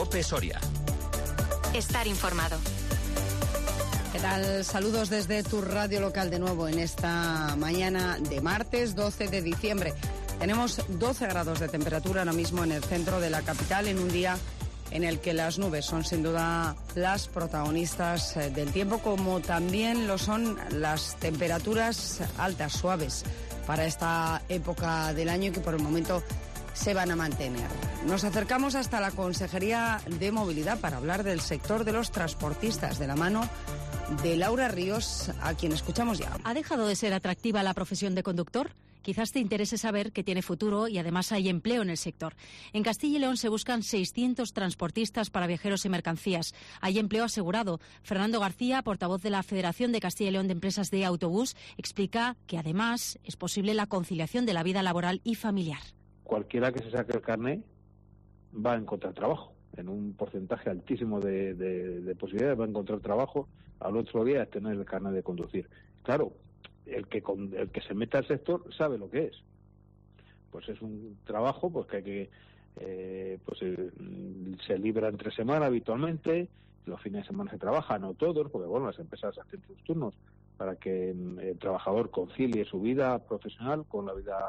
COPE Soria. Estar informado. ¿Qué tal? Saludos desde tu radio local de nuevo en esta mañana de martes 12 de diciembre. Tenemos 12 grados de temperatura ahora mismo en el centro de la capital, en un día en el que las nubes son sin duda las protagonistas del tiempo, como también lo son las temperaturas altas, suaves, para esta época del año y que por el momento se van a mantener. Nos acercamos hasta la Consejería de Movilidad para hablar del sector de los transportistas, de la mano de Laura Ríos, a quien escuchamos ya. ¿Ha dejado de ser atractiva la profesión de conductor? Quizás te interese saber que tiene futuro y además hay empleo en el sector. En Castilla y León se buscan 600 transportistas para viajeros y mercancías. Hay empleo asegurado. Fernando García, portavoz de la Federación de Castilla y León de Empresas de Autobús, explica que además es posible la conciliación de la vida laboral y familiar. Cualquiera que se saque el carné va a encontrar trabajo. En un porcentaje altísimo de posibilidades va a encontrar trabajo. Al otro día es tener el carnet de conducir. Claro, el que se meta al sector sabe lo que es. Pues es un trabajo pues que hay que se libra entre semana habitualmente, los fines de semana se trabaja, no todos, porque bueno, las empresas hacen sus turnos para que el trabajador concilie su vida profesional con la vida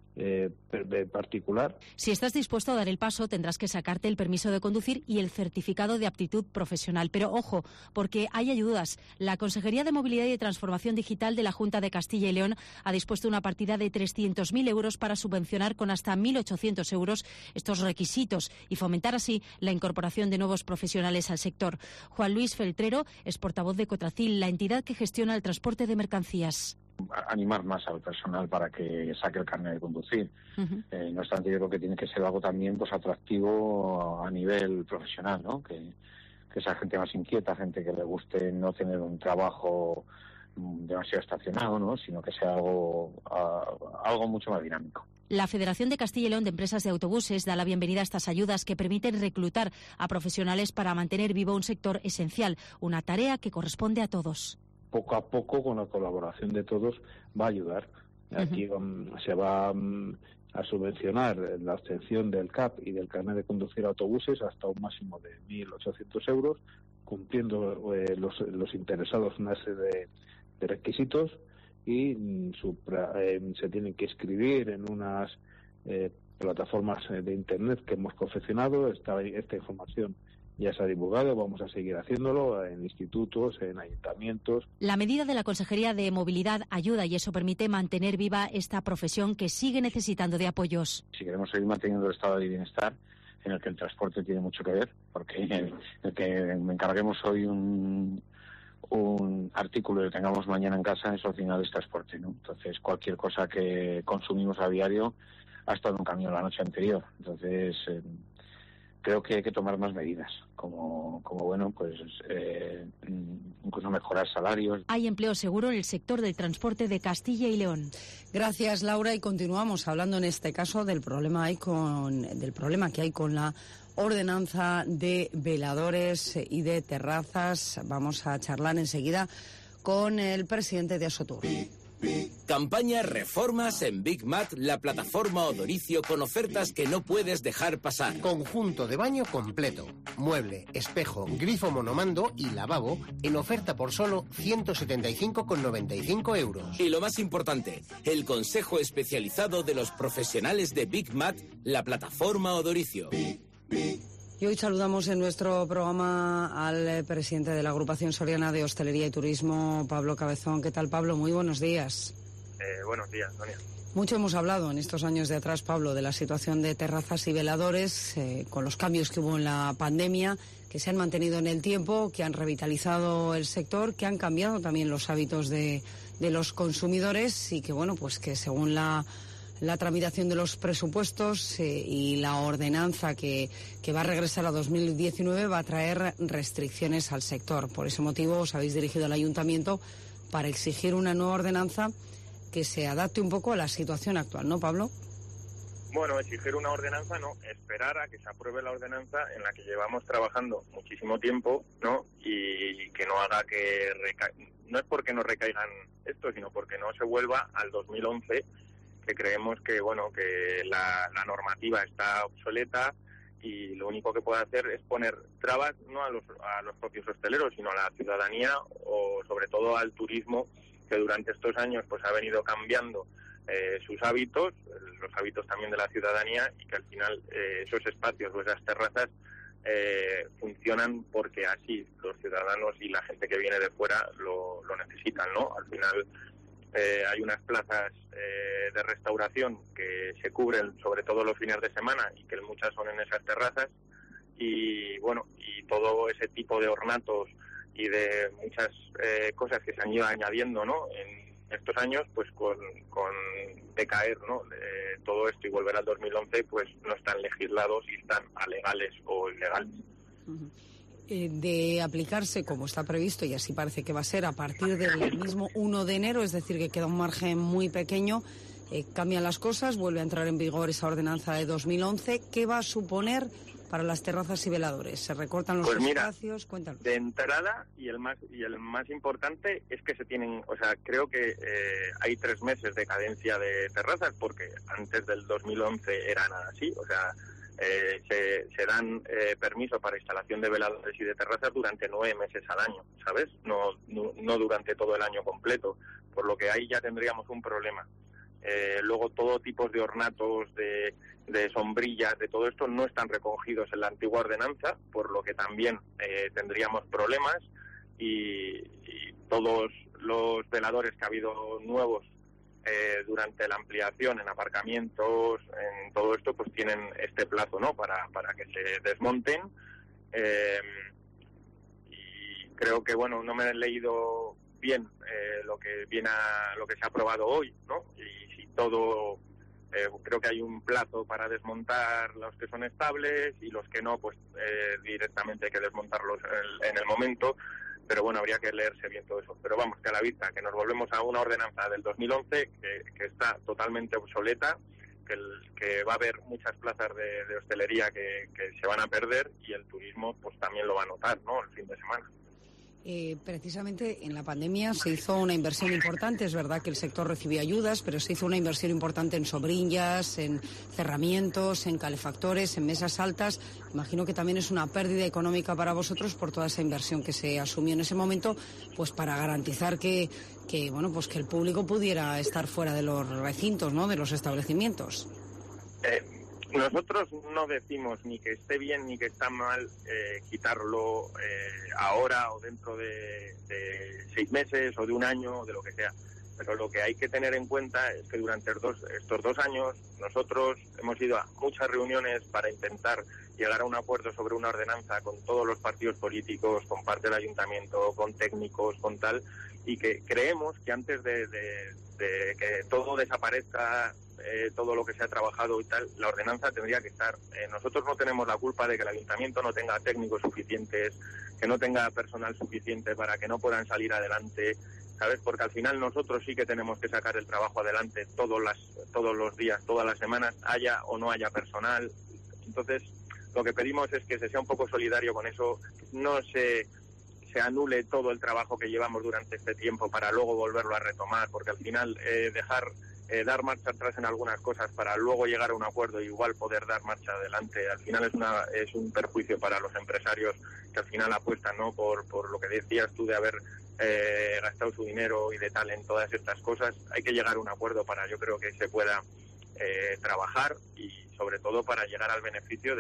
particular. Si estás dispuesto a dar el paso, tendrás que sacarte el permiso de conducir y el certificado de aptitud profesional. Pero ojo, porque hay ayudas. La Consejería de Movilidad y de Transformación Digital de la Junta de Castilla y León ha dispuesto una partida de 300.000 euros para subvencionar con hasta 1.800 euros estos requisitos y fomentar así la incorporación de nuevos profesionales al sector. Juan Luis Feltrero es portavoz de Cotracil, la entidad que gestiona el transporte de mercancías. Animar más al personal para que saque el carnet de conducir. No obstante, yo creo que tiene que ser algo también pues atractivo a nivel profesional, ¿no? Que esa gente más inquieta, gente que le guste no tener un trabajo demasiado estacionado, ¿no? Sino que sea algo mucho más dinámico. La Federación de Castilla y León de Empresas de Autobuses da la bienvenida a estas ayudas que permiten reclutar a profesionales para mantener vivo un sector esencial, una tarea que corresponde a todos. Poco a poco, con la colaboración de todos, va a ayudar. Aquí se va a subvencionar la obtención del CAP y del carnet de conducir autobuses hasta un máximo de 1.800 euros, cumpliendo los interesados una serie de requisitos y se tienen que inscribir en unas plataformas de Internet que hemos confeccionado. Esta información ya se ha divulgado, vamos a seguir haciéndolo en institutos, en ayuntamientos. La medida de la Consejería de Movilidad ayuda y eso permite mantener viva esta profesión que sigue necesitando de apoyos. Si queremos seguir manteniendo el estado de bienestar, en el que el transporte tiene mucho que ver, porque el que me encarguemos hoy un artículo y lo tengamos mañana en casa, eso al final es transporte, ¿no? Entonces, cualquier cosa que consumimos a diario ha estado en un camión la noche anterior. Entonces, creo que hay que tomar más medidas, como bueno, pues incluso mejorar salarios. Hay empleo seguro en el sector del transporte de Castilla y León. Gracias, Laura, y continuamos hablando en este caso del problema que hay con la ordenanza de veladores y de terrazas. Vamos a charlar enseguida con el presidente de Asotur. Campaña Reformas en Big Mat, la plataforma Odoricio con ofertas que no puedes dejar pasar. Conjunto de baño completo, mueble, espejo, grifo monomando y lavabo en oferta por solo 175,95 euros. Y lo más importante, el consejo especializado de los profesionales de Big Mat, la plataforma Odoricio. Y hoy saludamos en nuestro programa al presidente de la Agrupación Soriana de Hostelería y Turismo, Pablo Cabezón. ¿Qué tal, Pablo? Muy buenos días. Buenos días, Sonia. Mucho hemos hablado en estos años de atrás, Pablo, de la situación de terrazas y veladores, con los cambios que hubo en la pandemia, que se han mantenido en el tiempo, que han revitalizado el sector, que han cambiado también los hábitos de los consumidores y que, bueno, pues que según la tramitación de los presupuestos y la ordenanza que va a regresar a 2019 va a traer restricciones al sector. Por ese motivo os habéis dirigido al ayuntamiento para exigir una nueva ordenanza que se adapte un poco a la situación actual, ¿no, Pablo? Bueno, exigir una ordenanza, no, esperar a que se apruebe la ordenanza en la que llevamos trabajando muchísimo tiempo, ¿no? Y que no haga que no es porque no recaigan esto, sino porque no se vuelva al 2011, que creemos que, bueno, que la normativa está obsoleta, y lo único que puede hacer es poner trabas no a los propios hosteleros, sino a la ciudadanía o sobre todo al turismo, que durante estos años pues ha venido cambiando sus hábitos, los hábitos también de la ciudadanía, y que al final esos espacios o esas terrazas funcionan porque así los ciudadanos y la gente que viene de fuera lo necesitan, ¿no? Al final hay unas plazas de restauración que se cubren sobre todo los fines de semana y que muchas son en esas terrazas, y bueno, y todo ese tipo de ornatos y de muchas cosas que se han ido añadiendo, ¿no?, en estos años, pues con decaer, ¿no?, todo esto y volver al 2011, pues no están legislados y están alegales o ilegales. Uh-huh. De aplicarse como está previsto, y así parece que va a ser, a partir del mismo 1 de enero, es decir, que queda un margen muy pequeño, cambian las cosas, vuelve a entrar en vigor esa ordenanza de 2011. ¿Qué va a suponer para las terrazas y veladores? ¿Se recortan los espacios? Cuéntanos. De entrada, y el más importante es que se tienen, o sea, creo que hay 3 meses de cadencia de terrazas, porque antes del 2011 eran así, o sea, se dan permiso para instalación de veladores y de terrazas durante 9 meses al año, ¿sabes? No durante todo el año completo, por lo que ahí ya tendríamos un problema. Luego todo tipo de ornatos, de sombrillas, de todo esto no están recogidos en la antigua ordenanza, por lo que también tendríamos problemas, y todos los veladores que ha habido nuevos durante la ampliación en aparcamientos, en todo esto, pues tienen este plazo, ¿no?, para que se desmonten, y creo que, bueno, no me he leído bien lo que se ha aprobado hoy, ¿no?, y si todo, creo que hay un plazo para desmontar los que son estables, y los que no, pues directamente hay que desmontarlos en el momento. Pero bueno, habría que leerse bien todo eso. Pero vamos, que a la vista, que nos volvemos a una ordenanza del 2011 que está totalmente obsoleta, que va a haber muchas plazas de hostelería que se van a perder, y el turismo pues también lo va a notar, ¿no?, el fin de semana. Precisamente en la pandemia se hizo una inversión importante. Es verdad que el sector recibió ayudas, pero se hizo una inversión importante en sombrillas, en cerramientos, en calefactores, en mesas altas. Imagino que también es una pérdida económica para vosotros por toda esa inversión que se asumió en ese momento, pues para garantizar que bueno, pues que el público pudiera estar fuera de los recintos, ¿no?, de los establecimientos. Nosotros no decimos ni que esté bien ni que está mal quitarlo ahora o dentro de 6 meses o de un año o de lo que sea. Pero lo que hay que tener en cuenta es que durante estos 2 años nosotros hemos ido a muchas reuniones para intentar llegar a un acuerdo sobre una ordenanza con todos los partidos políticos, con parte del ayuntamiento, con técnicos, con tal, y que creemos que antes de que todo desaparezca, todo lo que se ha trabajado y tal, la ordenanza tendría que estar. Nosotros no tenemos la culpa de que el ayuntamiento no tenga técnicos suficientes, que no tenga personal suficiente para que no puedan salir adelante, ¿sabes? Porque al final nosotros sí que tenemos que sacar el trabajo adelante todos los días, todas las semanas, haya o no haya personal. Entonces, lo que pedimos es que se sea un poco solidario con eso, no se anule todo el trabajo que llevamos durante este tiempo para luego volverlo a retomar, porque al final dar marcha atrás en algunas cosas para luego llegar a un acuerdo y igual poder dar marcha adelante, al final es un perjuicio para los empresarios que al final apuestan, ¿no?, por lo que decías tú de haber gastado su dinero y de tal en todas estas cosas. Hay que llegar a un acuerdo para, yo creo, que se pueda trabajar, y sobre todo para llegar al beneficio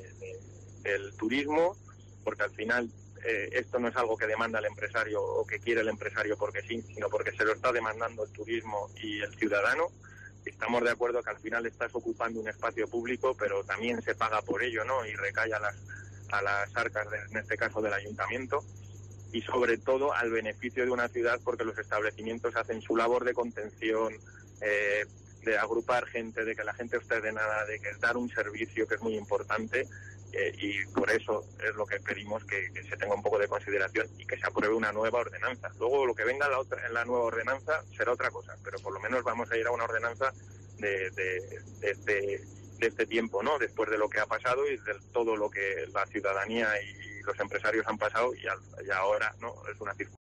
del turismo, porque al final esto no es algo que demanda el empresario o que quiere el empresario porque sí, sino porque se lo está demandando el turismo y el ciudadano. Estamos de acuerdo que al final estás ocupando un espacio público, pero también se paga por ello, ¿no?, y recae a las arcas, en este caso del ayuntamiento, y sobre todo al beneficio de una ciudad, porque los establecimientos hacen su labor de contención, de agrupar gente, de que la gente esté ordenada, de que dar un servicio que es muy importante, y por eso es lo que pedimos, que se tenga un poco de consideración y que se apruebe una nueva ordenanza. Luego lo que venga en la nueva ordenanza será otra cosa, pero por lo menos vamos a ir a una ordenanza de este tiempo, ¿no?, después de lo que ha pasado y de todo lo que la ciudadanía y los empresarios han pasado, y ahora, ¿no?, es una circunstancia